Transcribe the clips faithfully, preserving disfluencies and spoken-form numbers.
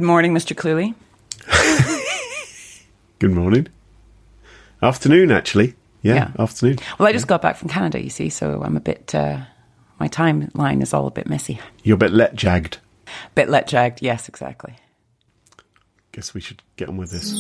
Good morning, Mister Cluley. Good morning. Afternoon, actually. Yeah, yeah, afternoon. Well, I just got back from Canada, you see, so I'm a bit... Uh, my timeline is all a bit messy. You're a bit let-jagged. Bit let-jagged, yes, exactly. Guess we should get on with this.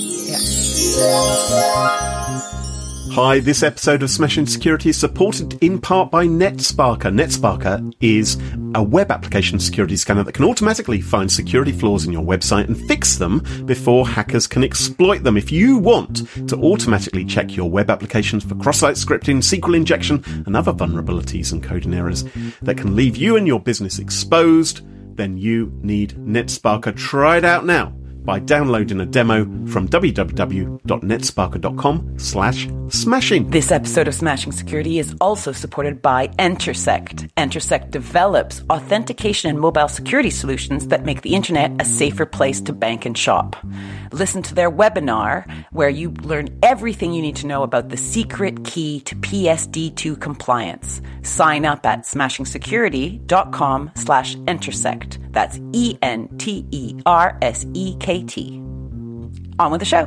Yeah. Hi, this episode of Smashing Security is supported in part by NetSparker. NetSparker is a web application security scanner that can automatically find security flaws in your website and fix them before hackers can exploit them. If you want to automatically check your web applications for cross-site scripting, S Q L injection, and other vulnerabilities and coding errors that can leave you and your business exposed, then you need NetSparker. Try it out now by downloading a demo from www.netsparker.com slash smashing. This episode of Smashing Security is also supported by Entersect. Entersect develops authentication and mobile security solutions that make the internet a safer place to bank and shop. Listen to their webinar where you learn everything you need to know about the secret key to P S D two compliance. Sign up at smashingsecurity.com slash Entersect. That's E N T E R S E K T. On with the show.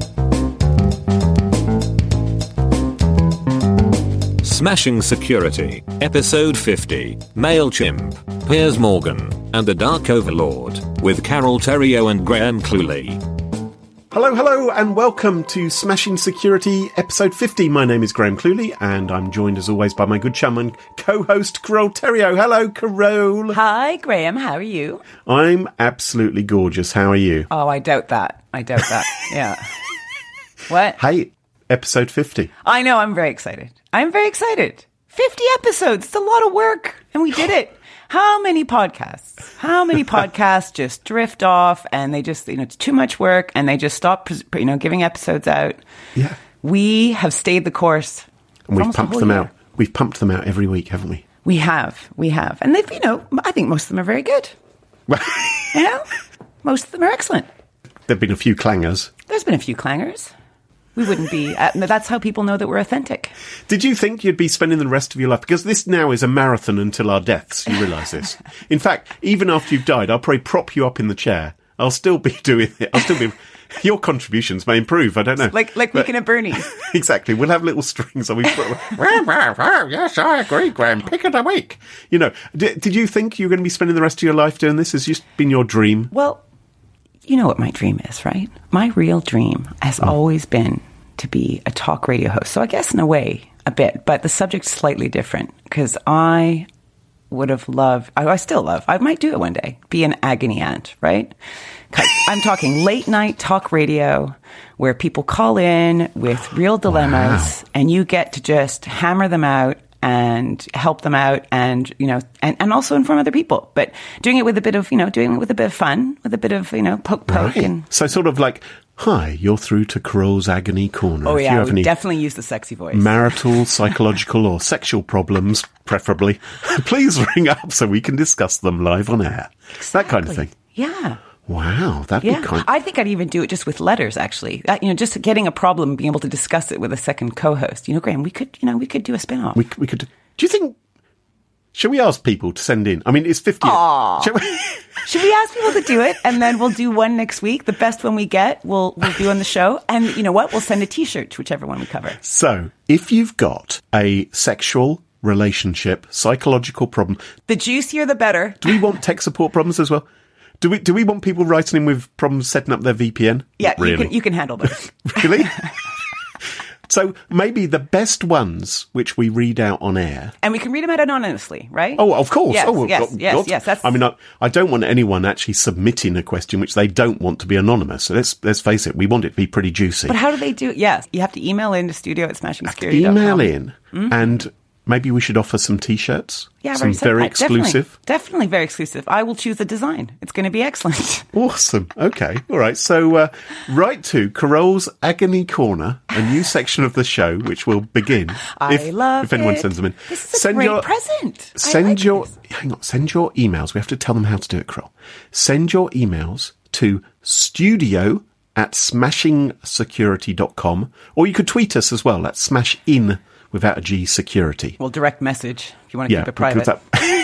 Smashing Security, Episode fifty, MailChimp, Piers Morgan, and the Dark Overlord, with Carol Theriault and Graham Cluley. Hello, hello, and welcome to Smashing Security, Episode fifty. My name is Graham Cluley, and I'm joined, as always, by my good chum and co-host, Carol Theriault. Hello, Carol. Hi, Graham. How are you? I'm absolutely gorgeous. How are you? Oh, I doubt that. I doubt that. Yeah. What? Hey, Episode fifty. I know. I'm very excited. I'm very excited. fifty episodes. It's a lot of work, and we did it. How many podcasts? How many podcasts just drift off and they just, you know, it's too much work and they just stop, you know, giving episodes out? Yeah. We have stayed the course. And we've pumped them out. We've pumped them out every week, haven't we? We have. We have. And they've, you know, I think most of them are very good. You know? Most of them are excellent. There have been a few clangers. There's been a few clangers. We wouldn't be... Uh, that's how people know that we're authentic. Did you think you'd be spending the rest of your life... Because this now is a marathon until our deaths, you realise this. In fact, even after you've died, I'll probably prop you up in the chair. I'll still be doing it. I'll still be... Your contributions may improve, I don't know. Like like Weekend at Bernie's. Exactly. We'll have little strings on. We put, yes, I agree, Graham. Pick of the week. You know, did, did you think you were going to be spending the rest of your life doing this? Has just been your dream? Well... You know what my dream is, right? My real dream has oh. always been to be a talk radio host. So I guess in a way, a bit, but the subject's slightly different because I would have loved, I, I still love, I might do it one day, be an agony aunt, right? I'm talking late night talk radio where people call in with real dilemmas wow. and you get to just hammer them out and help them out and, you know, and, and also inform other people. But doing it with a bit of, you know, doing it with a bit of fun, with a bit of, you know, poke, poke. Right. And so sort of like, hi, you're through to Carol's Agony Corner. Oh, if yeah, you have we any definitely use the sexy voice. Marital, psychological or sexual problems, preferably, please ring up so we can discuss them live on air. Exactly. That kind of thing. Yeah. Wow, that'd yeah. be kind. I think I'd even do it just with letters, actually. Uh, you know, just getting a problem and being able to discuss it with a second co-host. You know, Graham, we could, you know, we could do a spin-off. We, we could. Do you think? Should we ask people to send in? I mean, it's fifty. Shall we? Should we ask people to do it, and then we'll do one next week? The best one we get, we'll we'll do on the show. And you know what? We'll send a T-shirt to whichever one we cover. So, if you've got a sexual, relationship, psychological problem, the juicier the better. Do we want tech support problems as well? Do we do we want people writing in with problems setting up their V P N? Yeah, Not really. you can you can handle those. Really? So maybe the best ones, which we read out on air. And we can read them out anonymously, right? Oh, of course. Yes, oh, yes, God, yes, God. yes. That's... I mean, I, I don't want anyone actually submitting a question which they don't want to be anonymous. So let's let's face it, we want it to be pretty juicy. But how do they do it? Yes, you have to email in to studio at smashing security dot com. Email in, mm-hmm. and maybe we should offer some T-shirts. Yeah, some very, very exclusive. Definitely, definitely very exclusive. I will choose a design. It's going to be excellent. Awesome. Okay. All right. So, uh, write to Carol's Agony Corner, a new section of the show, which will begin. I if, love if anyone it. sends them in. This is a send great your, present. Send I like your, this. hang on, send your emails. We have to tell them how to do it, Carol. Send your emails to studio at smashing security dot com, or you could tweet us as well at smashin without a G security. Well, direct message if you want to yeah, keep it private. That,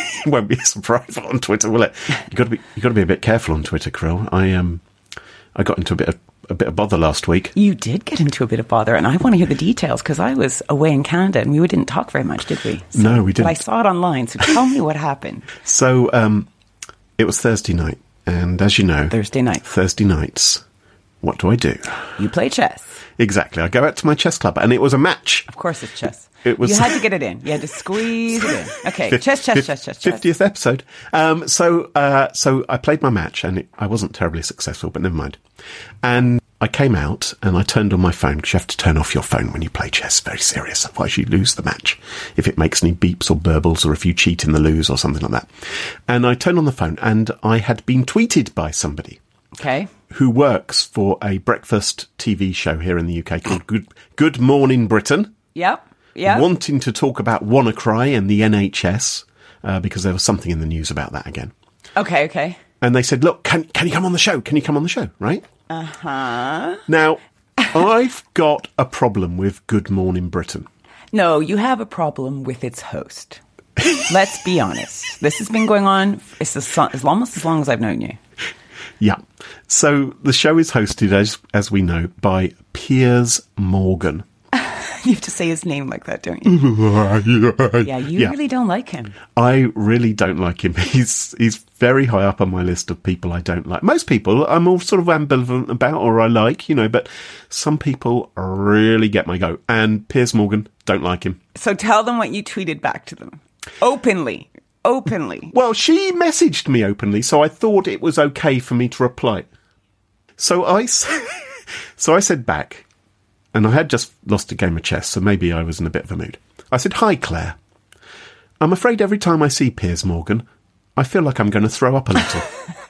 it won't be a surprise on Twitter, will it? You got to be you got to be a bit careful on Twitter, Krill. I um I got into a bit of a bit of bother last week. You did get into a bit of bother, and I want to hear the details because I was away in Canada and we didn't talk very much, did we? So, no, we didn't. But I saw it online, so tell me what happened. So um, it was Thursday night, and as you know, Thursday night, Thursday nights. What do I do? You play chess. Exactly. I go out to my chess club, and it was a match. Of course, it's chess. It was. You had to get it in. You had to squeeze it in. Okay, Fif- chess, chess, Fif- chess, chess, chess. fiftieth episode. Um, so, uh, so I played my match, and it, I wasn't terribly successful, but never mind. And I came out, and I turned on my phone, because you have to turn off your phone when you play chess. Very serious. Otherwise, you lose the match. If it makes any beeps or burbles, or if you cheat in the lose, or something like that. And I turned on the phone, and I had been tweeted by somebody. Okay. Who works for a breakfast T V show here in the U K called Good Good Morning Britain. Yep. Yeah. Wanting to talk about WannaCry and the N H S, uh, because there was something in the news about that again. Okay, okay. And they said, look, can can you come on the show? Can you come on the show, right? Uh-huh. Now, I've got a problem with Good Morning Britain. No, you have a problem with its host. Let's be honest. This has been going on it's as, as almost as long as I've known you. Yeah. So the show is hosted, as as we know, by Piers Morgan. You have to say his name like that, don't you? Yeah, you yeah. really don't like him. I really don't like him. He's he's very high up on my list of people I don't like. Most people I'm all sort of ambivalent about, or I like, you know, but some people really get my goat. And Piers Morgan, don't like him. So tell them what you tweeted back to them. Openly. Openly. Well, she messaged me openly, so I thought it was okay for me to reply. So I, so I said back, and I had just lost a game of chess, so maybe I was in a bit of a mood. I said, hi, Claire. I'm afraid every time I see Piers Morgan, I feel like I'm going to throw up a little.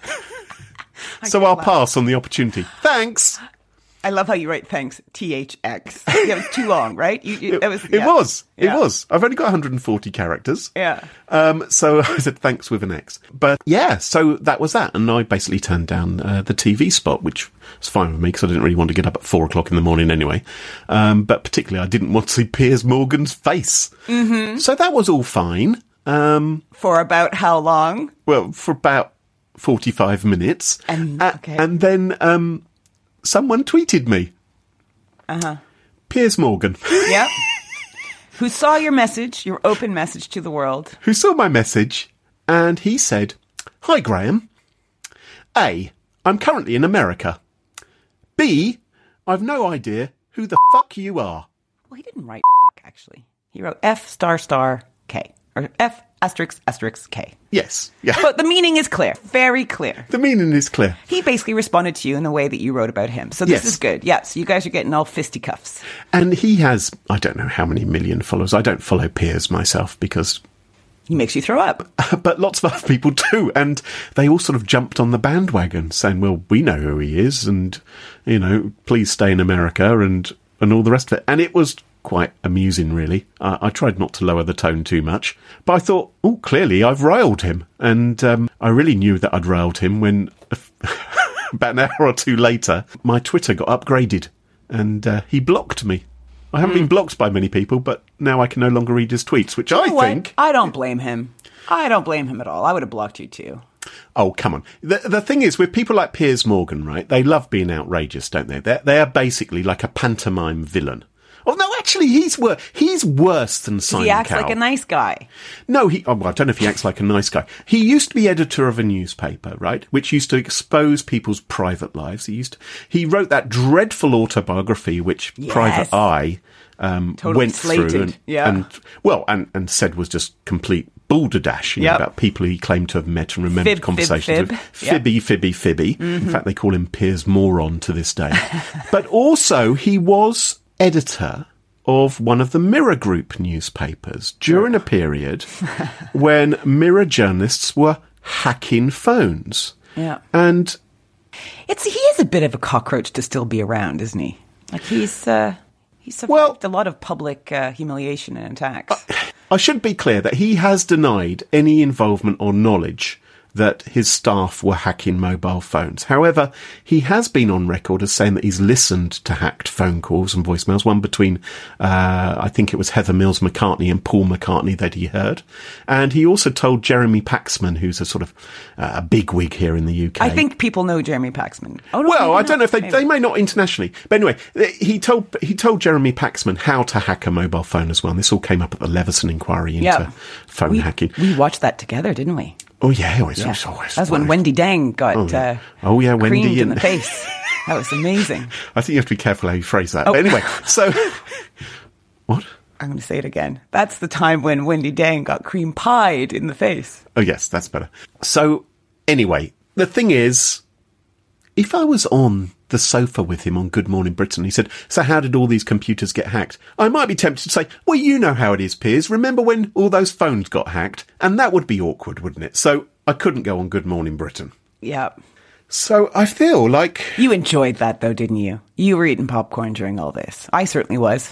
So I'll laugh. pass on the opportunity. Thanks. I love how you write thanks, T H X. Yeah, it was too long, right? You, you, it, that was, it yeah. was. It yeah. was. I've only got one hundred forty characters. Yeah. Um, so I said thanks with an X. But yeah, so that was that. And I basically turned down uh, the T V spot, which was fine with me because I didn't really want to get up at four o'clock in the morning anyway. Um, but particularly I didn't want to see Piers Morgan's face. Mm-hmm. So that was all fine. Um, for about how long? Well, for about forty-five minutes. And, uh, okay. and then um, someone tweeted me. Uh-huh. Piers Morgan. Yep. Who saw your message, your open message to the world. Who saw my message, and he said, hi, Graham. A, I'm currently in America. B, I've no idea who the fuck you are. Well, he didn't write fuck, actually. He wrote F star star K. Or F asterisk asterisk K. Yes. Yeah. But the meaning is clear. Very clear. The meaning is clear. He basically responded to you in the way that you wrote about him. So this yes. is good. Yeah, so you guys are getting all fisticuffs. And he has, I don't know how many million followers. I don't follow Piers myself because... He makes you throw up. But lots of other people do. And they all sort of jumped on the bandwagon saying, well, we know who he is and, you know, please stay in America and, and all the rest of it. And it was... quite amusing, really. Uh, I tried not to lower the tone too much, but I thought, oh, clearly I've riled him. And um, I really knew that I'd riled him when, about an hour or two later, my Twitter got upgraded and uh, he blocked me. I haven't mm. been blocked by many people, but now I can no longer read his tweets, which you I know think... I don't blame him. I don't blame him at all. I would have blocked you too. Oh, come on. The the thing is, with people like Piers Morgan, right, they love being outrageous, don't they? They're, they are basically like a pantomime villain. Oh, no, actually, he's, wor- he's worse than Simon He acts Cowell. like a nice guy. No, he. Oh, well, I don't know if he acts like a nice guy. He used to be editor of a newspaper, right, which used to expose people's private lives. He used to, he wrote that dreadful autobiography, which yes. Private Eye um, totally went slated. through, and, yeah. and well, and, and said was just complete balderdash, you know, yep. about people he claimed to have met and remembered fib, conversations fib, with. fib. Fibby, fibby, fibby. Mm-hmm. In fact, they call him Piers Moron to this day. But also, he was editor of one of the Mirror Group newspapers during a period when Mirror journalists were hacking phones. Yeah. And it's he is a bit of a cockroach to still be around, isn't he? Like he's uh, he's survived well, a lot of public uh, humiliation and attacks. I, I should be clear that he has denied any involvement or knowledge that his staff were hacking mobile phones. However, he has been on record as saying that he's listened to hacked phone calls and voicemails, one between, uh, I think it was Heather Mills McCartney and Paul McCartney that he heard. And he also told Jeremy Paxman, who's a sort of uh, a bigwig here in the U K. I think people know Jeremy Paxman. Oh, no, well, I don't know know if they, Maybe. they may not internationally. But anyway, he told he told Jeremy Paxman how to hack a mobile phone as well. And this all came up at the Leveson inquiry into Yeah. phone we, hacking. We watched that together, didn't we? Oh, yeah. Always, Yeah. always, always, That was when Wendy Dang got Oh, yeah. uh, Oh, yeah, Wendy creamed in and- the face. That was amazing. I think you have to be careful how you phrase that. Oh. But anyway, so... What? I'm going to say it again. That's the time when Wendy Dang got cream pied in the face. Oh, yes, that's better. So, anyway, the thing is, if I was on the sofa with him on Good Morning Britain, he said, so how did all these computers get hacked? I might be tempted to say, well, you know how it is, Piers. Remember when all those phones got hacked? And that would be awkward, wouldn't it? So I couldn't go on Good Morning Britain. Yeah. So I feel like... You enjoyed that, though, didn't you? You were eating popcorn during all this. I certainly was.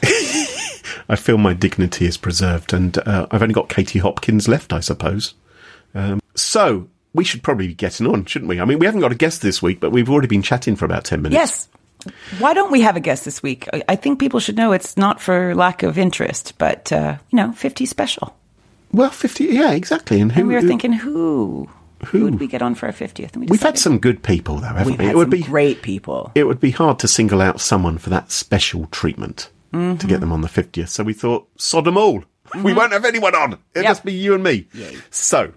I feel my dignity is preserved, and uh, I've only got Katie Hopkins left, I suppose. Um, so... We should probably be getting on, shouldn't we? I mean, we haven't got a guest this week, but we've already been chatting for about ten minutes. Yes. Why don't we have a guest this week? I I think people should know it's not for lack of interest, but, uh, you know, fifty special. Well, fifty, yeah, exactly. And who And we were who- thinking, who? Who? Who would we get on for our fiftieth? And we We've had decided- some good people, though, haven't We've we? had it would some be great people. It would be hard to single out someone for that special treatment Mm-hmm. to get them on the fiftieth. So we thought, sod them all. We won't have anyone on. It'll Yep. just be you and me. Yay. So,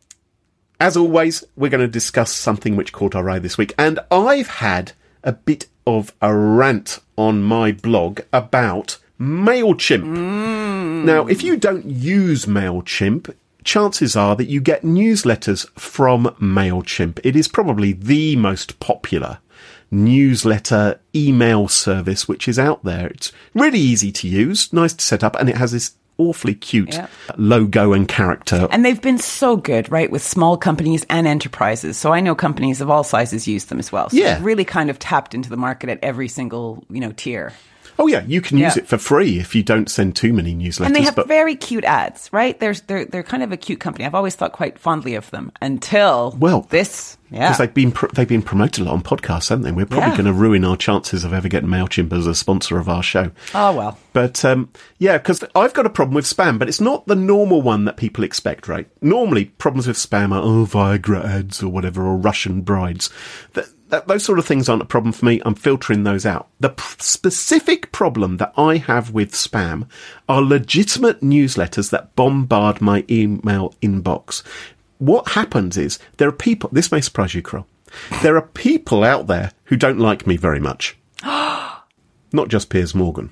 as always, we're going to discuss something which caught our eye this week. And I've had a bit of a rant on my blog about MailChimp. Mm. Now, if you don't use MailChimp, chances are that you get newsletters from MailChimp. It is probably the most popular newsletter email service which is out there. It's really easy to use, nice to set up, and it has this awfully cute Yeah. logo and character. And they've been so good, right, with small companies and enterprises. So I know companies of all sizes use them as well. So Yeah. they've really kind of tapped into the market at every single, you know, tier. Oh yeah, you can use Yeah. it for free if you don't send too many newsletters. And they have but very cute ads, right? They're, they're, they're kind of a cute company. I've always thought quite fondly of them until Well, this. Yeah. because they've been pr- they've been promoted a lot on podcasts, haven't they? We're probably Yeah. going to ruin our chances of ever getting MailChimp as a sponsor of our show. Oh, well. But um, yeah, because I've got a problem with spam, but it's not the normal one that people expect, right? Normally, problems with spam are oh Viagra ads or whatever, or Russian brides. That, that, those sort of things aren't a problem for me. I'm filtering those out. The p- specific problem that I have with spam are legitimate newsletters that bombard my email inbox. What happens is there are people. This may surprise you, Crow. There are people out there who don't like me very much. Not just Piers Morgan.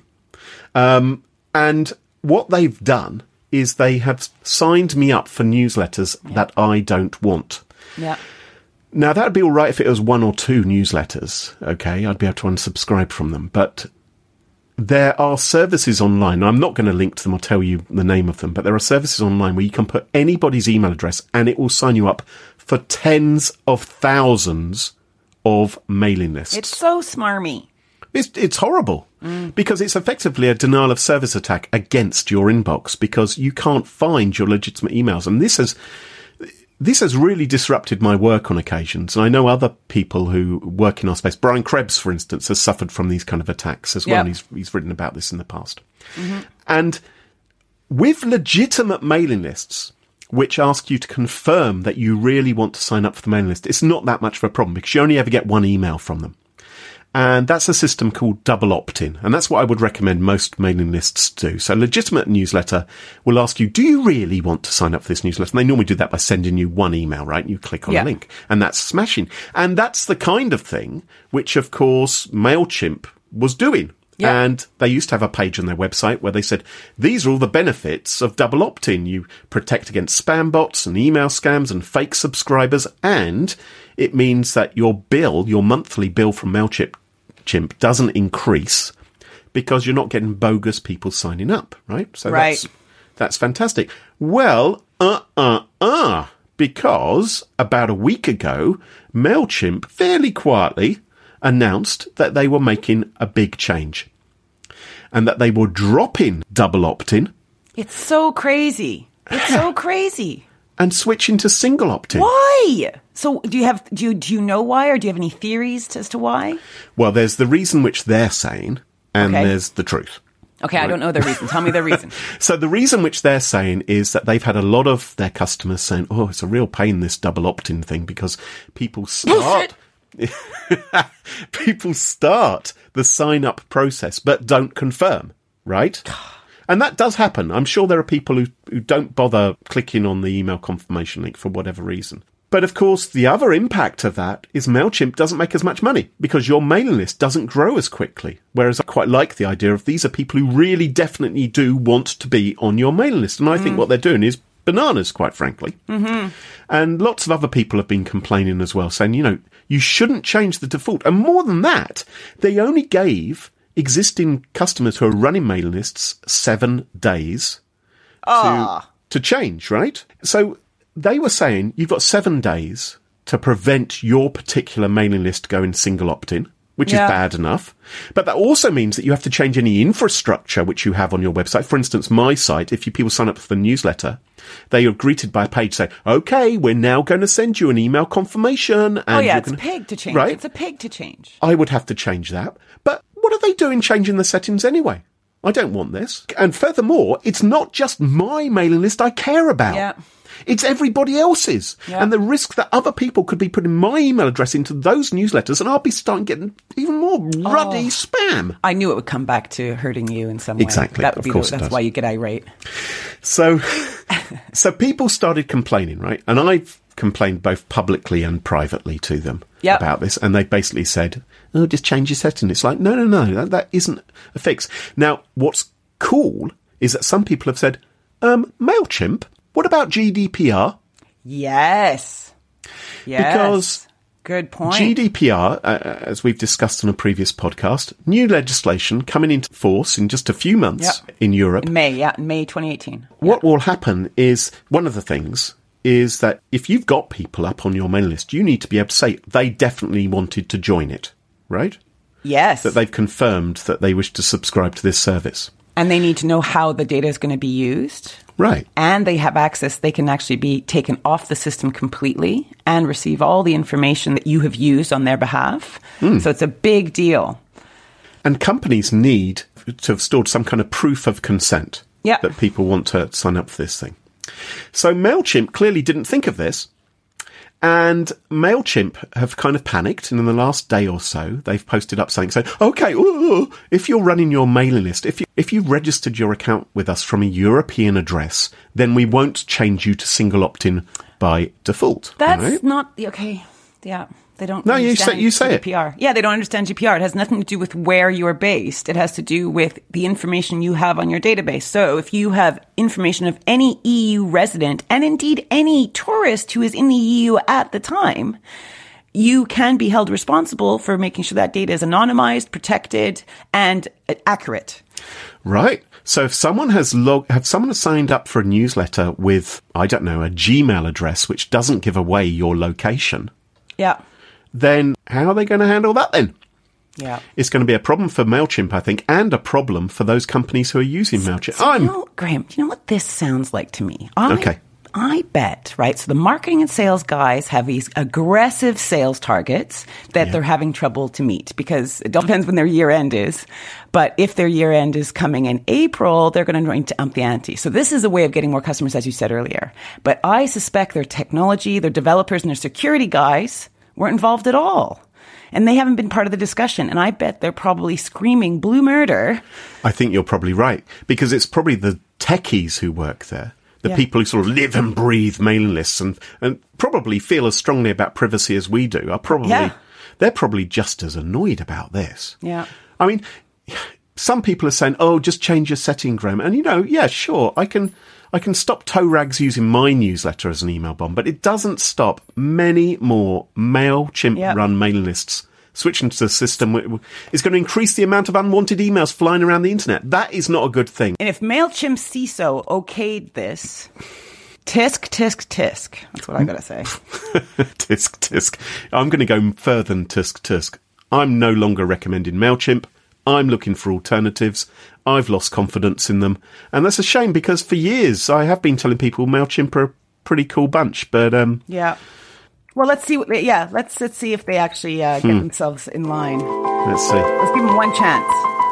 Um, and what they've done is they have signed me up for newsletters that I don't want. Yeah. Now, that would be all right if it was one or two newsletters, okay? I'd be able to unsubscribe from them. But there are services online, and I'm not going to link to them or tell you the name of them, but there are services online where you can put anybody's email address and it will sign you up for tens of thousands of mailing lists. It's so smarmy. It's, it's horrible because it's effectively a denial of service attack against your inbox because you can't find your legitimate emails. And this has, this has really disrupted my work on occasions. And I know other people who work in our space. Brian Krebs, for instance, has suffered from these kind of attacks as well. Yep. And he's, he's written about this in the past. Mm-hmm. And with legitimate mailing lists, which ask you to confirm that you really want to sign up for the mailing list, it's not that much of a problem because you only ever get one email from them. And that's a system called double opt-in. And that's what I would recommend most mailing lists do. So legitimate newsletter will ask you, do you really want to sign up for this newsletter? And they normally do that by sending you one email, right? And you click on Yeah. a link. And that's smashing. And that's the kind of thing which, of course, MailChimp was doing. Yeah. And they used to have a page on their website where they said, these are all the benefits of double opt-in. You protect against spam bots and email scams and fake subscribers. And it means that your bill, your monthly bill from MailChimp, Chimp doesn't increase because you're not getting bogus people signing up, right? So Right. that's that's fantastic. Well, uh, uh, uh, because about a week ago, MailChimp fairly quietly announced that they were making a big change and that they were dropping double opt-in. It's so crazy. It's so crazy. and switch into single opt-in. Why? So do you have do you, do you know why, or do you have any theories as to why? Well, there's the reason which they're saying, and Okay. there's the truth. Okay, I don't know the reason. Tell me the reason. So the reason which they're saying is that they've had a lot of their customers saying, oh, it's a real pain, this double opt-in thing, because people start... people start the sign-up process but don't confirm, right? And that does happen. I'm sure there are people who, who don't bother clicking on the email confirmation link for whatever reason. But of course, the other impact of that is MailChimp doesn't make as much money because your mailing list doesn't grow as quickly. Whereas I quite like the idea of these are people who really definitely do want to be on your mailing list. And I mm. think what they're doing is bananas, quite frankly. Mm-hmm. And lots of other people have been complaining as well, saying, you know, you shouldn't change the default. And more than that, they only gave existing customers who are running mailing lists seven days oh. to, to change, right? So they were saying you've got seven days to prevent your particular mailing list going single opt-in, which yeah. is bad enough. But that also means that you have to change any infrastructure which you have on your website. For instance, my site, if you people sign up for the newsletter, they are greeted by a page saying, okay, we're now going to send you an email confirmation. And oh, yeah, you're it's gonna... a pig to change. Right? It's a pig to change. I would have to change that. But what are they doing changing the settings anyway? I don't want this. And furthermore, it's not just my mailing list I care about. Yeah. It's everybody else's. Yeah. And the risk that other people could be putting my email address into those newsletters and I'll be starting getting even more ruddy oh, spam. I knew it would come back to hurting you in some way. Exactly. That would of be course the, it that's does. why you get irate. So, so people started complaining, right? And I've complained both publicly and privately to them yep. about this. And they basically said, oh, just change your setting. It's like, no, no, no, that, that isn't a fix. Now, what's cool is that some people have said, um, MailChimp, what about G D P R? Yes. Yes. Because good point. G D P R, uh, as we've discussed on a previous podcast, new legislation coming into force in just a few months yep. in Europe. In May, yeah, in May twenty eighteen. What yep. will happen is, one of the things is that if you've got people up on your mailing list, you need to be able to say they definitely wanted to join it, right? Yes. That they've confirmed that they wish to subscribe to this service. And they need to know how the data is going to be used. Right. And they have access. They can actually be taken off the system completely and receive all the information that you have used on their behalf. Mm. So it's a big deal. And companies need to have stored some kind of proof of consent yeah. that people want to sign up for this thing. So MailChimp clearly didn't think of this. And MailChimp have kind of panicked, and in the last day or so, they've posted up something saying, okay, ooh, if you're running your mailing list, if, you, if you've registered your account with us from a European address, then we won't change you to single opt-in by default. That's right? not, okay, yeah. They don't no, you say, you say G D P R. it. Yeah, they don't understand G D P R. It has nothing to do with where you're based. It has to do with the information you have on your database. So if you have information of any E U resident, and indeed any tourist who is in the E U at the time, you can be held responsible for making sure that data is anonymized, protected, and accurate. Right. So if someone has log, have someone has signed up for a newsletter with, I don't know, a Gmail address which doesn't give away your location. Yeah. Then how are they going to handle that then? Yeah. It's going to be a problem for MailChimp, I think, and a problem for those companies who are using so, MailChimp. So I'm... you know, Graham, do you know what this sounds like to me? I, okay. I bet, right? So the marketing and sales guys have these aggressive sales targets that yeah. they're having trouble to meet because it depends when their year end is. But if their year end is coming in April, they're going to need to ump the ante. So this is a way of getting more customers, as you said earlier. But I suspect their technology, their developers, and their security guys weren't involved at all. And they haven't been part of the discussion. And I bet they're probably screaming blue murder. I think you're probably right. Because it's probably the techies who work there. The yeah. people who sort of live and breathe mailing lists and, and probably feel as strongly about privacy as we do are probably, yeah. they're probably just as annoyed about this. Yeah. I mean, some people are saying, oh, just change your setting, Graham. And, you know, yeah, sure, I can... I can stop toe rags using my newsletter as an email bomb, but it doesn't stop many more MailChimp yep. run mailing lists switching to the system. It's going to increase the amount of unwanted emails flying around the internet. That is not a good thing. And if MailChimp C I S O okayed this, tisk, tisk, tisk. That's what I got to say. Tisk, tisk. I'm going to go further than tisk, tisk. I'm no longer recommending MailChimp. I'm looking for alternatives. I've lost confidence in them. And that's a shame because for years I have been telling people MailChimp are pretty cool bunch. But um, yeah. Well, let's see. What they, yeah, let's let's see if they actually uh, get hmm. themselves in line. Let's see. Let's give them one chance.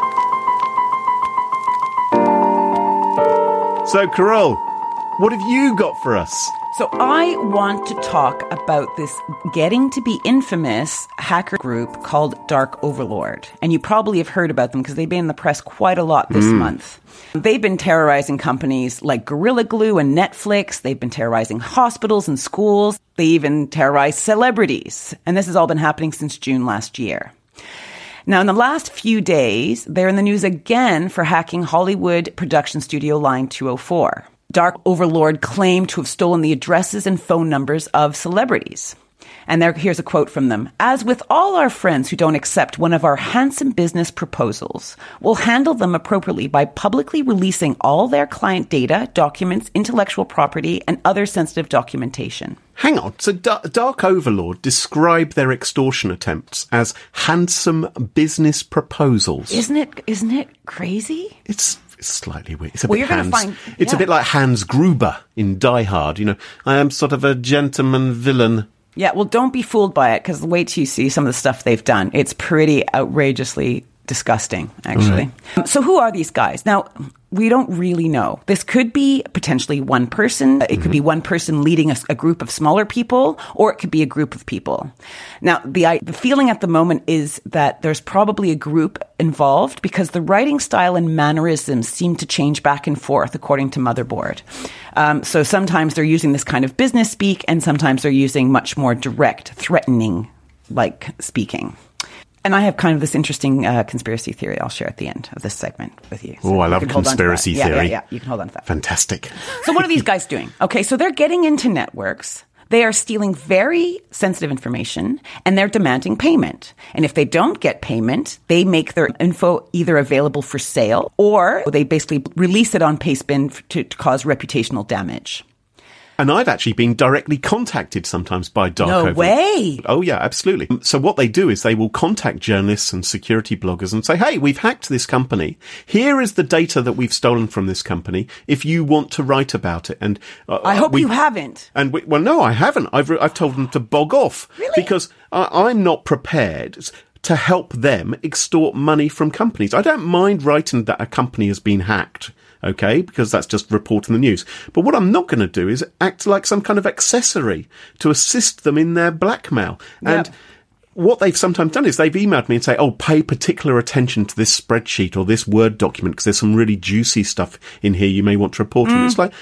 So, Carol, what have you got for us? So I want to talk about this getting to be infamous hacker group called Dark Overlord. And you probably have heard about them because they've been in the press quite a lot this mm. month. They've been terrorizing companies like Gorilla Glue and Netflix. They've been terrorizing hospitals and schools. They even terrorize celebrities. And this has all been happening since June last year. Now, in the last few days, they're in the news again for hacking Hollywood production studio Line two oh four. Dark Overlord claimed to have stolen the addresses and phone numbers of celebrities. And there, here's a quote from them. As with all our friends who don't accept one of our handsome business proposals, we'll handle them appropriately by publicly releasing all their client data, documents, intellectual property, and other sensitive documentation. Hang on. So D- Dark Overlord described their extortion attempts as handsome business proposals. Isn't it? Isn't it crazy? It's slightly weird. It's a well, bit you're Hans, find, yeah. It's a bit like Hans Gruber in Die Hard. You know, I am sort of a gentleman villain. Yeah, well, don't be fooled by it, because wait till you see some of the stuff they've done. It's pretty outrageously disgusting, actually. Right. So who are these guys? Now, we don't really know. This could be potentially one person. It mm-hmm. could be one person leading a, a group of smaller people, or it could be a group of people. Now, the, I, the feeling at the moment is that there's probably a group involved because the writing style and mannerisms seem to change back and forth according to Motherboard. Um, so sometimes they're using this kind of business speak, and sometimes they're using much more direct, threatening, like, speaking. And I have kind of this interesting uh, conspiracy theory I'll share at the end of this segment with you. So oh, I love conspiracy theory. Yeah, yeah, yeah. You can hold on to that. Fantastic. So what are these guys doing? Okay, so they're getting into networks. They are stealing very sensitive information, and they're demanding payment. And if they don't get payment, they make their info either available for sale, or they basically release it on Pastebin to, to cause reputational damage. And I've actually been directly contacted sometimes by Dark No Overlord. way! Oh, yeah, absolutely. So what they do is they will contact journalists and security bloggers and say, hey, we've hacked this company. Here is the data that we've stolen from this company if you want to write about it. And uh, I hope we, you haven't. And we, well, no, I haven't. I've, I've told them to bog off. Really? Because I, I'm not prepared to help them extort money from companies. I don't mind writing that a company has been hacked. Okay, because that's just reporting the news. But what I'm not going to do is act like some kind of accessory to assist them in their blackmail. And yep. what they've sometimes done is they've emailed me and say, oh, pay particular attention to this spreadsheet or this Word document because there's some really juicy stuff in here you may want to report. Mm. And it's like,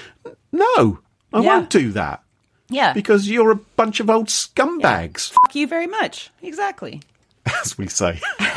no, I yeah. won't do that. Yeah. Because you're a bunch of old scumbags. Yeah. F*** you very much. Exactly. As we say.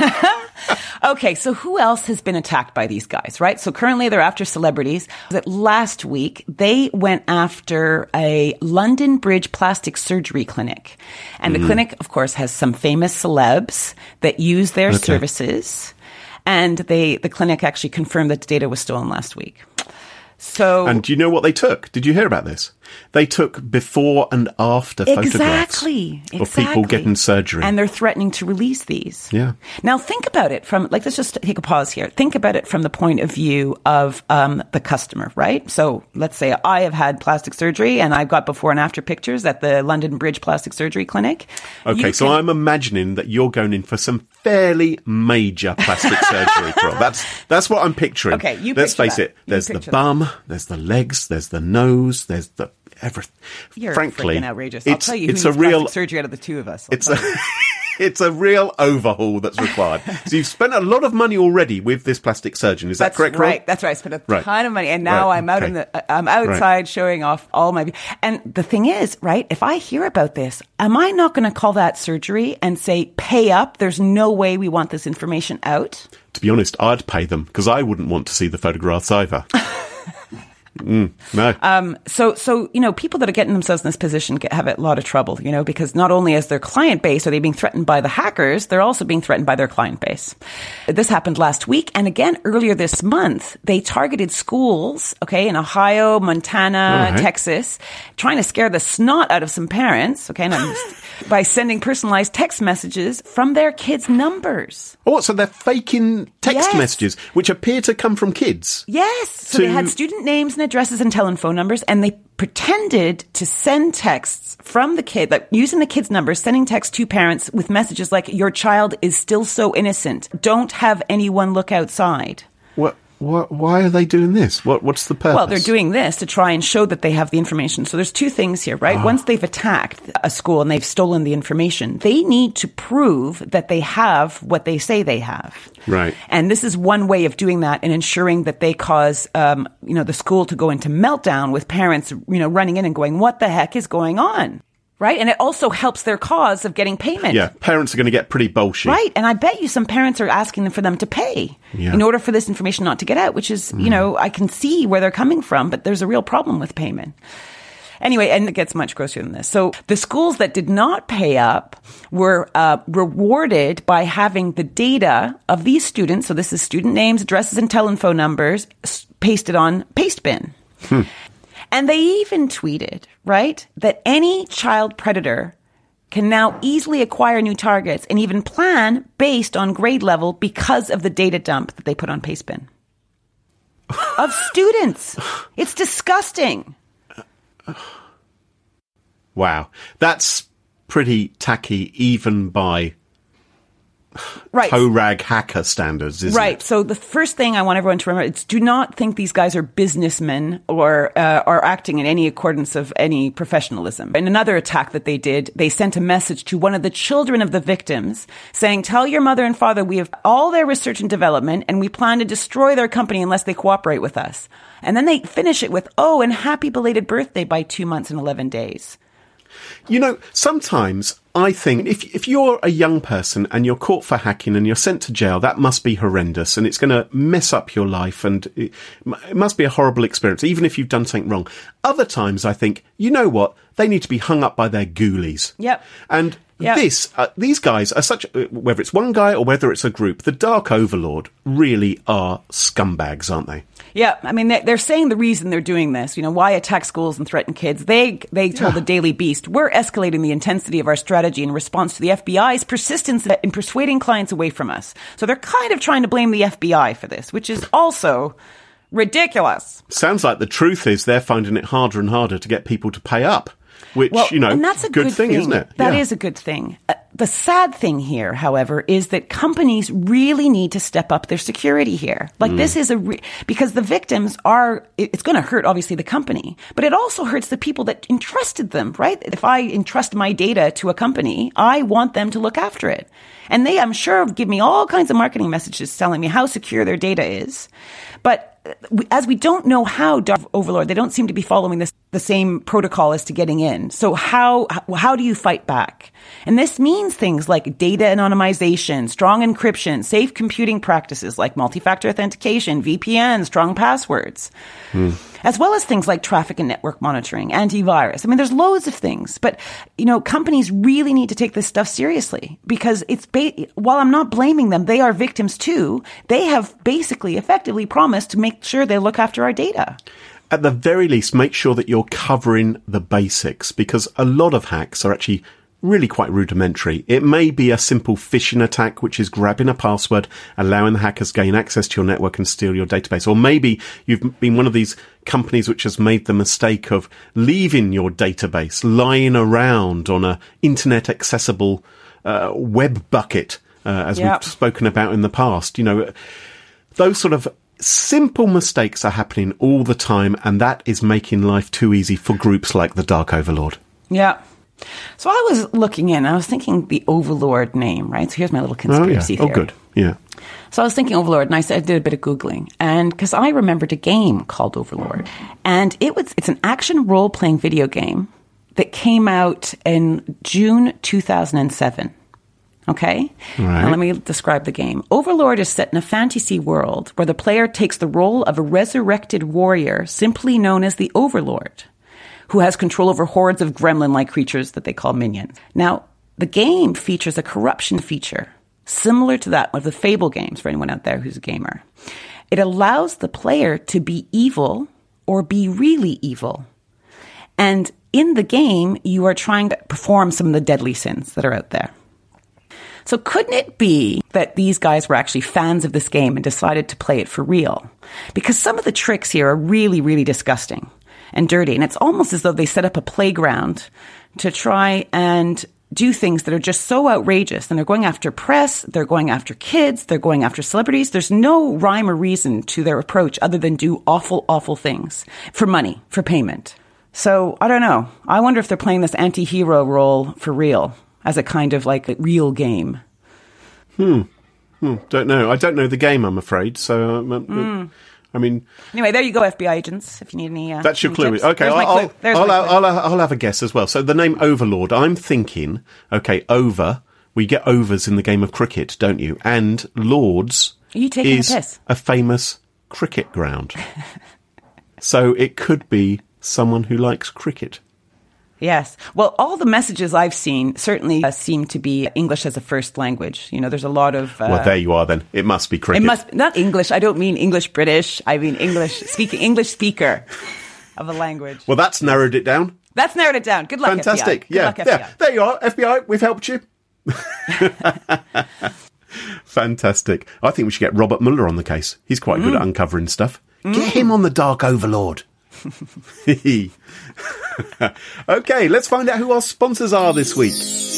Okay, so who else has been attacked by these guys, right? So currently they're after celebrities. That last week, they went after a London Bridge plastic surgery clinic. And mm. the clinic, of course, has some famous celebs that use their okay. services. And they, the clinic actually confirmed that the data was stolen last week. So, and do you know what they took? Did you hear about this? They took before and after exactly, photographs exactly. of people getting surgery. And they're threatening to release these. Yeah. Now think about it from, like, let's just take a pause here. Think about it from the point of view of um, the customer, right? So let's say I have had plastic surgery and I've got before and after pictures at the London Bridge Plastic Surgery Clinic. Okay, you so can... I'm imagining that you're going in for some fairly major plastic surgery, Carol. That's, that's what I'm picturing. Okay, you Let's face that. it. There's the bum, that. there's the legs, there's the nose, there's the everything. You're Frankly, freaking outrageous. I'll tell you who it's needs a real, plastic surgery out of the two of us. I'll it's a, it's a real overhaul that's required. So you've spent a lot of money already with this plastic surgeon. Is that's that correct, right. Rob? That's right. I spent a right. ton of money, and now right. I'm out okay. in the. I'm outside right. showing off all my. And the thing is, right? If I hear about this, am I not going to call that surgery and say, "Pay up"? There's no way we want this information out. To be honest, I'd pay them because I wouldn't want to see the photographs either. Mm, no. Um, so, so, you know, people that are getting themselves in this position get, have a lot of trouble, you know, because not only as their client base are they being threatened by the hackers, they're also being threatened by their client base. This happened last week. And again, earlier this month, they targeted schools, okay, in Ohio, Montana, right. Texas, trying to scare the snot out of some parents, okay, and I'm just, by sending personalized text messages from their kids' numbers. Oh, so they're faking text yes. messages, which appear to come from kids? Yes. So to... they had student names and addresses and telephone numbers, and they pretended to send texts from the kid, like using the kid's numbers, sending texts to parents with messages like, your child is still so innocent. Don't have anyone look outside. What? What, why are they doing this? What, what's the purpose? Well, they're doing this to try and show that they have the information. So there's two things here, right? Oh. Once they've attacked a school and they've stolen the information, they need to prove that they have what they say they have. Right. And this is one way of doing that and ensuring that they cause, um, you know, the school to go into meltdown with parents, you know, running in and going, what the heck is going on? Right? And it also helps their cause of getting payment. Yeah, parents are going to get pretty bullshit. Right. And I bet you some parents are asking them for them to pay yeah. in order for this information not to get out, which is, mm. you know, I can see where they're coming from, but there's a real problem with payment. Anyway, and it gets much grosser than this. So the schools that did not pay up were uh, rewarded by having the data of these students, so this is student names, addresses, and telephone numbers, pasted on Pastebin. Hmm. And they even tweeted, right, that any child predator can now easily acquire new targets and even plan based on grade level because of the data dump that they put on Pastebin. Of students. It's disgusting. Wow. That's pretty tacky even by right. toe-rag hacker standards, isn't right. it? Right. So the first thing I want everyone to remember is do not think these guys are businessmen or uh, are acting in any accordance of any professionalism. In another attack that they did, they sent a message to one of the children of the victims saying, tell your mother and father we have all their research and development and we plan to destroy their company unless they cooperate with us. And then they finish it with, oh, and happy belated birthday by two months and eleven days. You know, sometimes I think if if you're a young person and you're caught for hacking and you're sent to jail, that must be horrendous and it's going to mess up your life and it, it must be a horrible experience, even if you've done something wrong. Other times I think, you know what, they need to be hung up by their ghoulies. Yep. And yep. this, uh, these guys are such, uh, whether it's one guy or whether it's a group, the Dark Overlord really are scumbags, aren't they? Yeah, I mean, they're saying the reason they're doing this, you know, why attack schools and threaten kids. They they told yeah. the Daily Beast, we're escalating the intensity of our strategy in response to the F B I's persistence in persuading clients away from us. So they're kind of trying to blame the F B I for this, which is also ridiculous. Sounds like the truth is they're finding it harder and harder to get people to pay up. Which, well, you know, and that's a good, good thing, thing, isn't it? That yeah. is a good thing. Uh, the sad thing here, however, is that companies really need to step up their security here. Like mm. this is a, re- because the victims are, it's going to hurt obviously the company, but it also hurts the people that entrusted them, right? If I entrust my data to a company, I want them to look after it. And they, I'm sure, give me all kinds of marketing messages telling me how secure their data is. But as we don't know how Dark Overlord, they don't seem to be following this, the same protocol as to getting in. So how how do you fight back? And this means things like data anonymization, strong encryption, safe computing practices like multi-factor authentication, V P N, strong passwords, mm. as well as things like traffic and network monitoring, antivirus. I mean, there's loads of things. But, you know, companies really need to take this stuff seriously because it's ba- while I'm not blaming them, they are victims too. They have basically effectively promised to make sure they look after our data. At the very least, make sure that you're covering the basics because a lot of hacks are actually really quite rudimentary. It may be a simple phishing attack, which is grabbing a password, allowing the hackers gain access to your network and steal your database. Or maybe you've been one of these companies which has made the mistake of leaving your database lying around on a internet accessible uh, web bucket, uh, as yep. we've spoken about in the past. You know, those sort of simple mistakes are happening all the time, and that is making life too easy for groups like the Dark Overlord. Yeah. So I was looking in, I was thinking the Overlord name, right? So here's my little conspiracy oh, yeah. theory. Oh, good. Yeah. So I was thinking Overlord, and I, said, I did a bit of Googling, and because I remembered a game called Overlord, and it was it's an action role-playing video game that came out in June two thousand seven. Okay? Right. Now let me describe the game. Overlord is set in a fantasy world where the player takes the role of a resurrected warrior simply known as the Overlord, who has control over hordes of gremlin-like creatures that they call minions. Now, the game features a corruption feature, similar to that of the Fable games, for anyone out there who's a gamer. It allows the player to be evil or be really evil. And in the game, you are trying to perform some of the deadly sins that are out there. So couldn't it be that these guys were actually fans of this game and decided to play it for real? Because some of the tricks here are really, really disgusting and dirty. And it's almost as though they set up a playground to try and do things that are just so outrageous. And they're going after press, they're going after kids, they're going after celebrities. There's no rhyme or reason to their approach other than do awful, awful things for money, for payment. So I don't know. I wonder if they're playing this anti-hero role for real, as a kind of like a real game. Hmm. hmm. Don't know. I don't know the game, I'm afraid. So, um, mm. I mean... Anyway, there you go, F B I agents, if you need any uh, That's your clue. tips. Okay, There's I'll, my clue. There's I'll, my I'll, clue. I'll, I'll have a guess as well. So the name Overlord, I'm thinking, okay, over, we get overs in the game of cricket, don't you? And Lords Are you taking is a piss? a famous cricket ground. So it could be someone who likes cricket. Yes. Well, all the messages I've seen certainly uh, seem to be English as a first language. You know, there's a lot of... Uh, Well, there you are then. It must be cricket. It must... Not English. I don't mean English British. I mean English speaking, English speaker of a language. Well, that's narrowed it down. That's narrowed it down. Good luck, Fantastic. F B I. Good Yeah, luck, F B I. yeah. There you are, F B I. We've helped you. Fantastic. I think we should get Robert Mueller on the case. He's quite mm. good at uncovering stuff. Mm. Get him on the Dark Overlord. Okay, let's find out who our sponsors are this week.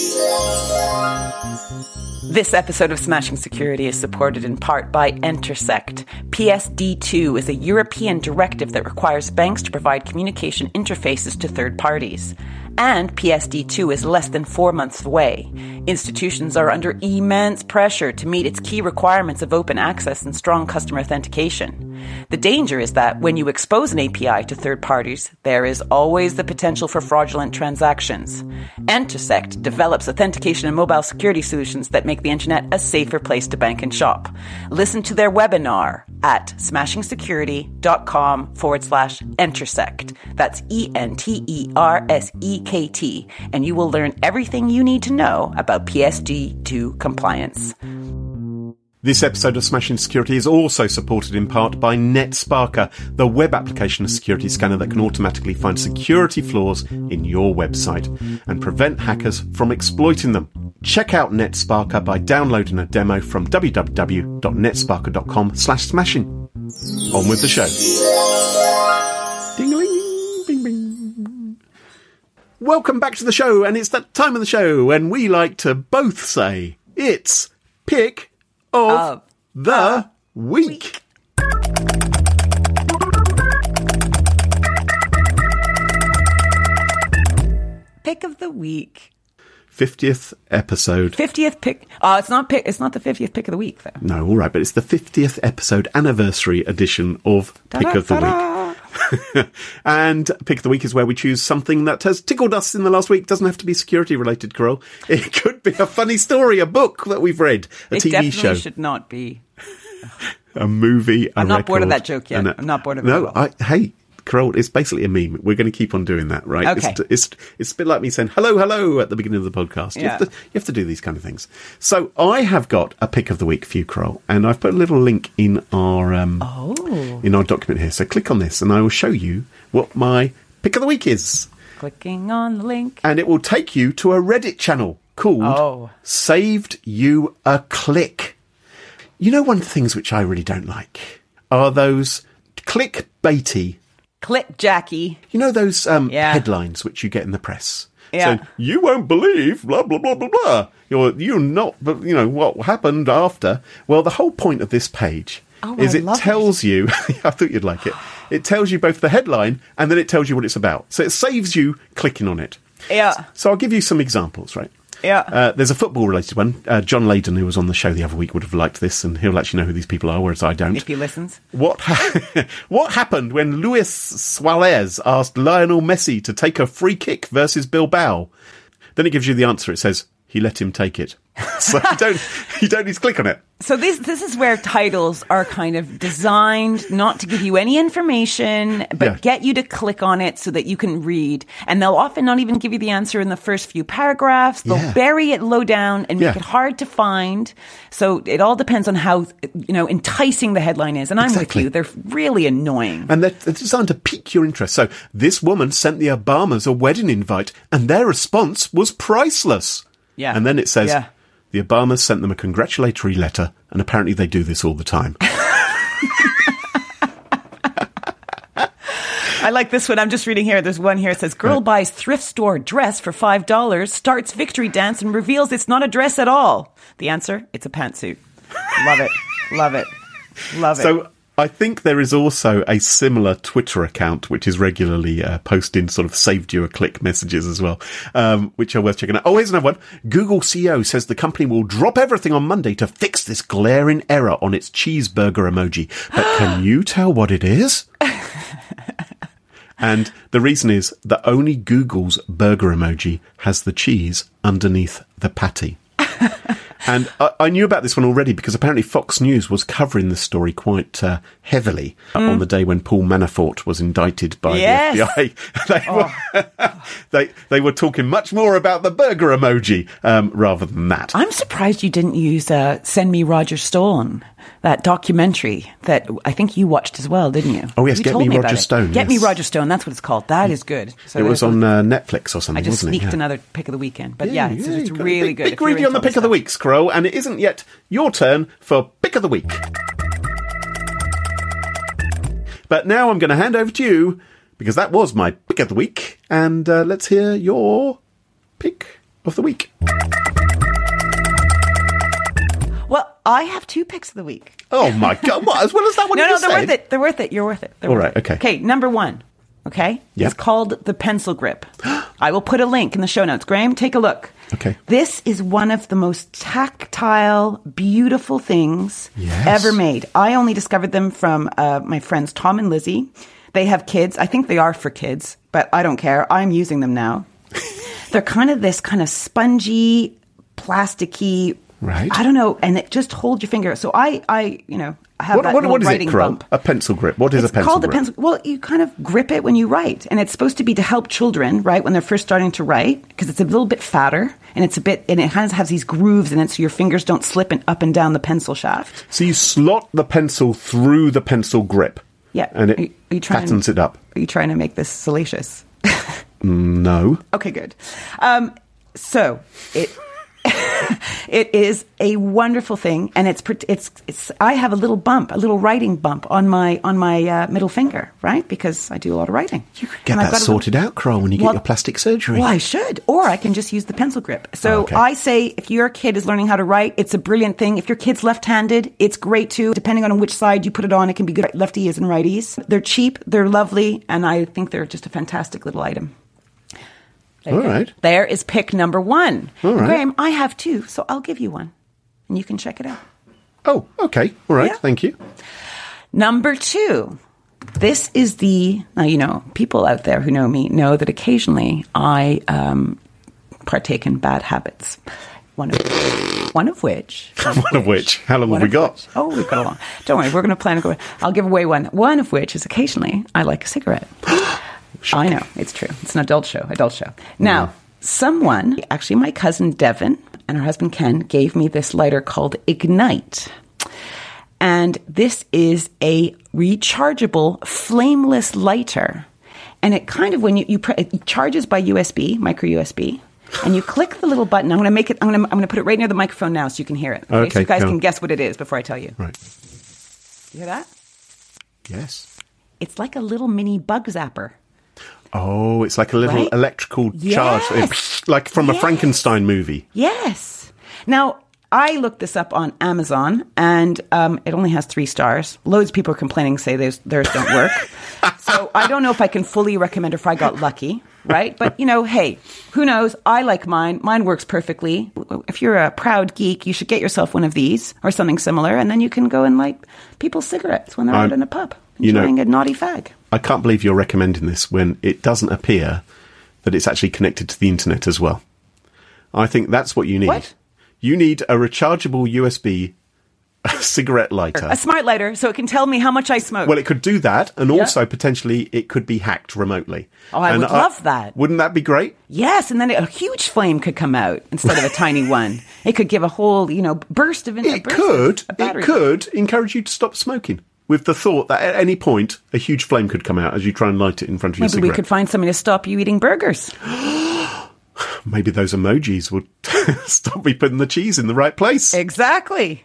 This episode of Smashing Security is supported in part by Intersect. P S D two is a European directive that requires banks to provide communication interfaces to third parties. And P S D two is less than four months away. Institutions are under immense pressure to meet its key requirements of open access and strong customer authentication. The danger is that when you expose an A P I to third parties, there is always the potential for fraudulent transactions. Intersect develops authentication and mobile security solutions that make the internet a safer place to bank and shop. Listen to their webinar at smashingsecurity.com forward slash Intersect. That's E N T E R S E K T. And you will learn everything you need to know about P S D two compliance. This episode of Smashing Security is also supported in part by NetSparker, the web application security scanner that can automatically find security flaws in your website and prevent hackers from exploiting them. Check out NetSparker by downloading a demo from www.netsparker.com slash smashing. On with the show. Ding-a-ling, bing, bing. Welcome back to the show, and it's that time of the show when we like to both say it's Pick of uh, the uh, week. week. Pick of the week. fiftieth episode. fiftieth pick. Oh, it's not pick. It's not the fiftieth pick of the week, though. No, all right, but it's the fiftieth episode anniversary edition of ta-da, Pick of the ta-da. Week. And Pick of the Week is where we choose something that has tickled us in the last week. Doesn't have to be security related, Carol. It could be a funny story, a book that we've read, a it T V show. It definitely should not be. A movie, a I'm not record, bored of that joke yet. A, I'm not bored of it. No, I, hey, Carol, it's basically a meme. We're going to keep on doing that, right? Okay. It's, it's, it's a bit like me saying hello, hello at the beginning of the podcast. You, yeah. have to, you have to do these kind of things. So I have got a pick of the week for you, Carol, and I've put a little link in our um, oh. in our document here. So click on this and I will show you what my pick of the week is. Clicking on the link. And it will take you to a Reddit channel called oh. Saved You a Click. You know, one of the things which I really don't like are those clickbaity... Click, Jackie. You know those um, yeah. headlines which you get in the press? Yeah. Saying, you won't believe, blah, blah, blah, blah, blah. You're, you're not, but you know, what happened after. Well, the whole point of this page oh, is I it love tells it. you, I thought you'd like it, it tells you both the headline and then it tells you what it's about. So it saves you clicking on it. Yeah. So I'll give you some examples, right? Yeah. Uh, there's a football-related one. Uh, John Layden, who was on the show the other week, would have liked this, and he'll actually know who these people are, whereas I don't. If he listens. What ha- What happened when Luis Suarez asked Lionel Messi to take a free kick versus Bilbao? Then it gives you the answer. It says, he let him take it. So you don't, you don't need to click on it. So this this is where titles are kind of designed not to give you any information, but yeah. get you to click on it so that you can read. And they'll often not even give you the answer in the first few paragraphs. They'll yeah. bury it low down and make yeah. it hard to find. So it all depends on how, you know, enticing the headline is. And I'm exactly. with you. They're really annoying. And they're, they're designed to pique your interest. So this woman sent the Obamas a wedding invite and their response was priceless. Yeah. And then it says... Yeah. The Obamas sent them a congratulatory letter, and apparently they do this all the time. I like this one. I'm just reading here. There's one here. It says, girl buys thrift store dress for five dollars, starts victory dance, and reveals it's not a dress at all. The answer, it's a pantsuit. Love it. Love it. Love it. So I think there is also a similar Twitter account which is regularly uh, posting sort of saved you a click messages as well, um, which are worth checking out. Oh, here's another one. Google C E O says the company will drop everything on Monday to fix this glaring error on its cheeseburger emoji. But can you tell what it is? And the reason is that only Google's burger emoji has the cheese underneath the patty. And I, I knew about this one already because apparently Fox News was covering the story quite uh, heavily mm. on the day when Paul Manafort was indicted by yes. the F B I. they, oh. were, they, they were talking much more about the burger emoji um, rather than that. I'm surprised you didn't use uh, Send Me Roger Stone, that documentary that I think you watched as well, didn't you? Oh, yes, you Get Me Roger Stone. Get yes. Me Roger Stone, that's what it's called. That is good. So it was on uh, Netflix or something, I just wasn't it? sneaked Yeah. another pick of the weekend. But yeah, yeah, it's, yeah it's got really big, good. Big review on the pick of the week, Scroll, and it isn't yet your turn for pick of the week. But now I'm going to hand over to you, because that was my pick of the week, and uh, let's hear your pick of the week. Well, I have two picks of the week. Oh my God, what, as well as that one No, you no, just they're said? worth it. They're worth it. You're worth it. They're All worth right, it. okay. Okay, number one, okay? Yeah. It's called the Pencil Grip. I will put a link in the show notes. Graham, take a look. Okay. This is one of the most tactile, beautiful things Yes. ever made. I only discovered them from uh, my friends Tom and Lizzie. They have kids. I think they are for kids, but I don't care. I'm using them now. They're kind of this kind of spongy, plasticky, Right. I don't know, and it just holds your finger. So I, I, you know, have What, that what, little what is it, writing Crow? bump. A pencil grip. What is It's a pencil called grip? a pencil. Well, you kind of grip it when you write, and it's supposed to be to help children, right, when they're first starting to write, because it's a little bit fatter, and it's a bit, and it has, has these grooves in it, so your fingers don't slip in, up and down the pencil shaft. So you slot the pencil through the pencil grip. Yeah, And it are you, are you trying, fattens it up. Are you trying to make this salacious? No. Okay, good. Um, so it. It is a wonderful thing, and it's it's it's. I have a little bump, a little writing bump on my on my uh, middle finger, right? Because I do a lot of writing. You could get And I've that got a sorted little- out, Crow, when you get Well- your plastic surgery. Well, I should, or I can just use the pencil grip. So Oh, okay. I say, if your kid is learning how to write, it's a brilliant thing. If your kid's left-handed, it's great too. Depending on which side you put it on, it can be good. Lefties and righties. They're cheap, they're lovely, and I think they're just a fantastic little item. All right. There is pick number one. All right. Graham, I have two, so I'll give you one, and you can check it out. Oh, okay. All right. Yeah. Thank you. Number two. This is the, now, you know, people out there who know me know that occasionally I um, partake in bad habits. One of one of which. One of which. How long one have we of got? which- oh, we've got a long. Don't worry, we're going to plan to go. I'll give away one. One of which is occasionally I like a cigarette. I know, it's true. It's an adult show, adult show. Now, someone, actually my cousin Devin and her husband Ken, gave me this lighter called Ignite. And this is a rechargeable, flameless lighter. And it kind of, when you, you pre- it charges by U S B, micro U S B, and you click the little button. I'm going to make it, I'm going to, I'm going to put it right near the microphone now so you can hear it. Okay, so you guys cool. can guess what it is before I tell you. Right. You hear that? Yes. It's like a little mini bug zapper. Oh, it's like a little Right? electrical charge. Yes. It's like from a Yes. Frankenstein movie. Yes. Now, I looked this up on Amazon, and um, it only has three stars. Loads of people are complaining, say theirs, theirs don't work. So I don't know if I can fully recommend it if I got lucky, right? But, you know, hey, who knows? I like mine. Mine works perfectly. If you're a proud geek, you should get yourself one of these or something similar, and then you can go and light people's cigarettes when they're I'm- out in a pub you know- enjoying a naughty fag. I can't believe you're recommending this when it doesn't appear that it's actually connected to the internet as well. I think that's what you need. What? You need a rechargeable U S B cigarette lighter. A smart lighter, so it can tell me how much I smoke. Well, it could do that, and Yeah. also potentially it could be hacked remotely. Oh, I And would love that. Wouldn't that be great? Yes, and then a huge flame could come out instead of a tiny one. It could give a whole, you know, burst of... a It burst could. of a It battery. could encourage you to stop smoking, with the thought that at any point a huge flame could come out as you try and light it in front of your Maybe we cigarette. could find something to stop you eating burgers. Maybe those emojis would stop me putting the cheese in the right place. Exactly.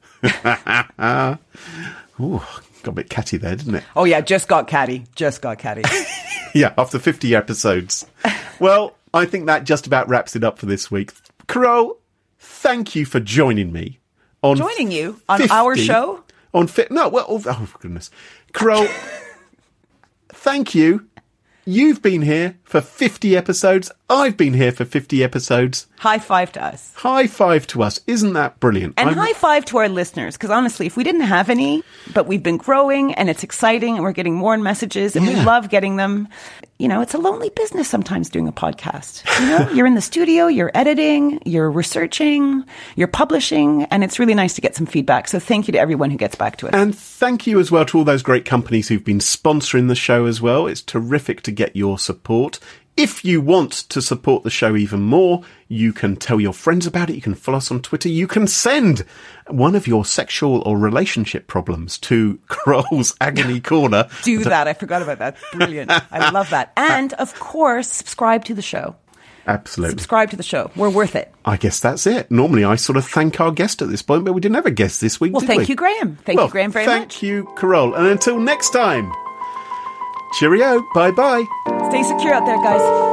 Ooh, got a bit catty there, didn't it? Oh, yeah, just got catty. Just got catty. Yeah, after fifty episodes. Well, I think that just about wraps it up for this week. Carole, thank you for joining me. on Joining you on fifty, our show? On fit? No, well, oh, oh goodness. Carole, thank you. You've been here for fifty episodes. I've been here for fifty episodes. High five to us. High five to us. Isn't that brilliant? And I'm, high five to our listeners, because honestly, if we didn't have any, but we've been growing and it's exciting and we're getting more messages and Yeah. we love getting them. You know, it's a lonely business sometimes doing a podcast. You know, you're in the studio, you're editing, you're researching, you're publishing, and it's really nice to get some feedback. So thank you to everyone who gets back to us. And thank you as well to all those great companies who've been sponsoring the show as well. It's terrific to get your support. If you want to support the show even more, you can tell your friends about it. You can follow us on Twitter. You can send one of your sexual or relationship problems to Carole's Agony Corner. Do that. I forgot about that. Brilliant. I love that. And of course, subscribe to the show. Absolutely. Subscribe to the show. We're worth it. I guess that's it. Normally, I sort of thank our guest at this point, but we didn't have a guest this week, Well, did thank we? you, Graham. Thank well, you, Graham, very thank much. Thank you, Carole. And until next time, cheerio. Bye-bye. Stay secure out there, guys.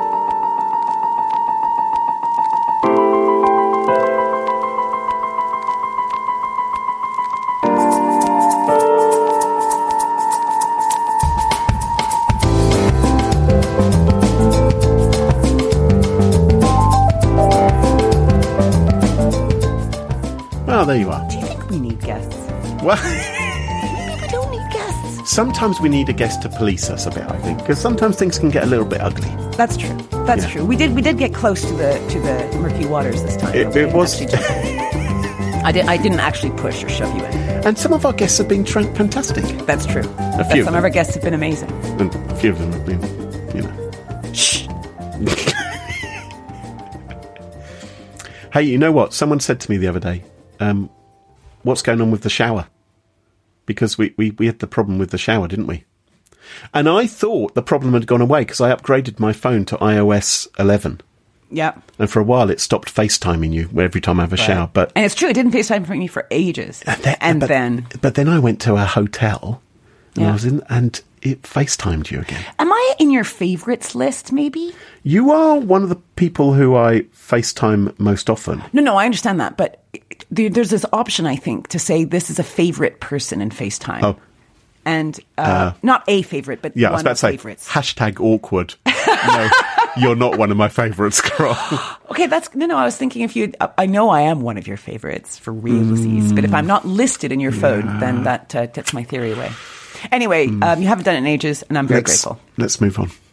Oh, there you are. Do you think we need guests? Well, Maybe we don't need guests. sometimes we need a guest to police us a bit, I think, because sometimes things can get a little bit ugly. That's true. That's Yeah. true. We did we did get close to the to the murky waters this time. It, Okay, it was... actually just- I did I didn't actually push or shove you in. And some of our guests have been tra- fantastic. That's true. A But few. some of our guests have been amazing. And a few of them have been, you know... Shh. Hey, you know what? Someone said to me the other day, um, what's going on with the shower? Because we, we, we had the problem with the shower, didn't we? And I thought the problem had gone away because I upgraded my phone to i O S eleven. Yeah. And for a while it stopped FaceTiming you every time I have a shower. But And it's true, it didn't FaceTime for me for ages. and then, and but, then but then I went to a hotel and Yeah. I was in, and it FaceTimed you again. am I in your favourites list, maybe? You are one of the people who I FaceTime most often. No, no, I understand that, but there- there's this option, I think, to say this is a favourite person in FaceTime. Oh. And uh, not a favourite, but Yeah, I one was about of to say, favourites. hashtag awkward. No, you're not one of my favourites, Carole. Okay, that's no, no. I was thinking if you, I know I am one of your favorites for realsies, but if I'm not listed in your phone, then that uh, takes my theory away. Anyway, um, you haven't done it in ages, and I'm very let's, grateful. Let's move on.